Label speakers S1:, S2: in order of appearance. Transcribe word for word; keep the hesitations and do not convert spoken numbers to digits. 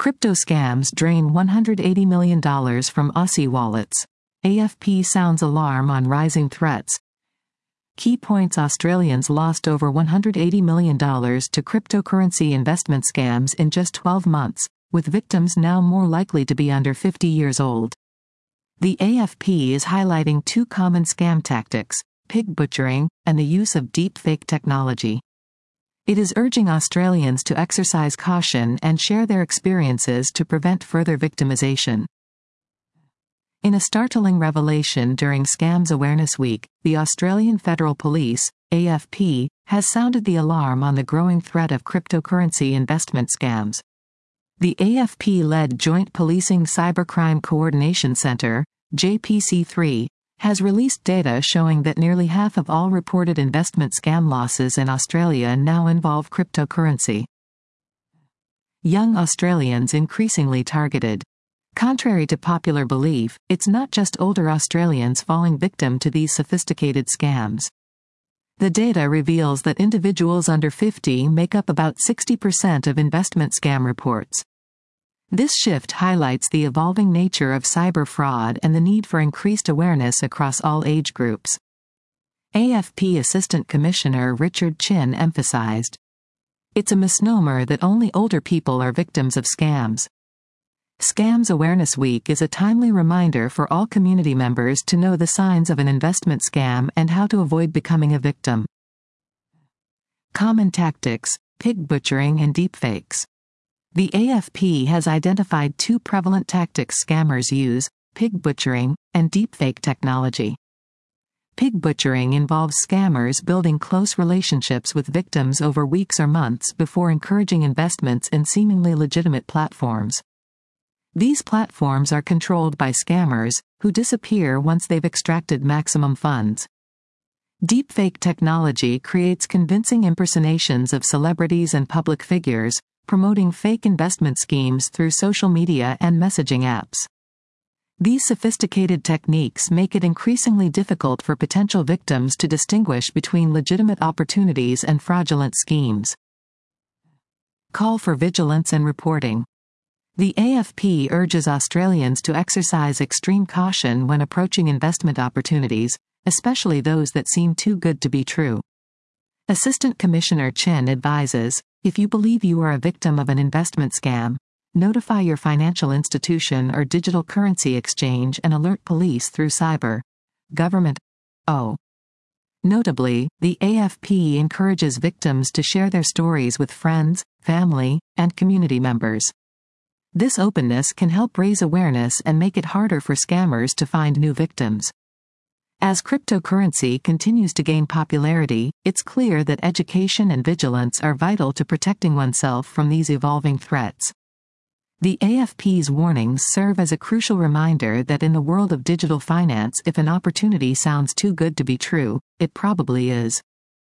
S1: Crypto scams drain one hundred eighty million dollars from Aussie wallets. A F P sounds alarm on rising threats. Key points: Australians lost over one hundred eighty million dollars to cryptocurrency investment scams in just twelve months, with victims now more likely to be under fifty years old. The A F P is highlighting two common scam tactics: pig butchering and the use of deepfake technology. It is urging Australians to exercise caution and share their experiences to prevent further victimization. In a startling revelation during Scams Awareness Week, the Australian Federal Police, A F P, has sounded the alarm on the growing threat of cryptocurrency investment scams. The A F P-led Joint Policing Cybercrime Coordination Centre, J P C three, has released data showing that nearly half of all reported investment scam losses in Australia now involve cryptocurrency. Young Australians increasingly targeted. Contrary to popular belief, it's not just older Australians falling victim to these sophisticated scams. The data reveals that individuals under fifty make up about sixty percent of investment scam reports. This shift highlights the evolving nature of cyber fraud and the need for increased awareness across all age groups. A F P Assistant Commissioner Richard Chin emphasized, "It's a misnomer that only older people are victims of scams." Scams Awareness Week is a timely reminder for all community members to know the signs of an investment scam and how to avoid becoming a victim. Common tactics: pig butchering and deepfakes. The A F P has identified two prevalent tactics scammers use: pig butchering and deepfake technology. Pig butchering involves scammers building close relationships with victims over weeks or months before encouraging investments in seemingly legitimate platforms. These platforms are controlled by scammers, who disappear once they've extracted maximum funds. Deepfake technology creates convincing impersonations of celebrities and public figures, promoting fake investment schemes through social media and messaging apps. These sophisticated techniques make it increasingly difficult for potential victims to distinguish between legitimate opportunities and fraudulent schemes. Call for vigilance and reporting. The A F P urges Australians to exercise extreme caution when approaching investment opportunities, especially those that seem too good to be true. Assistant Commissioner Chin advises, if you believe you are a victim of an investment scam, notify your financial institution or digital currency exchange and alert police through cyber. Government. Oh. Notably, the A F P encourages victims to share their stories with friends, family, and community members. This openness can help raise awareness and make it harder for scammers to find new victims. As cryptocurrency continues to gain popularity, it's clear that education and vigilance are vital to protecting oneself from these evolving threats. The A F P's warnings serve as a crucial reminder that in the world of digital finance, if an opportunity sounds too good to be true, it probably is.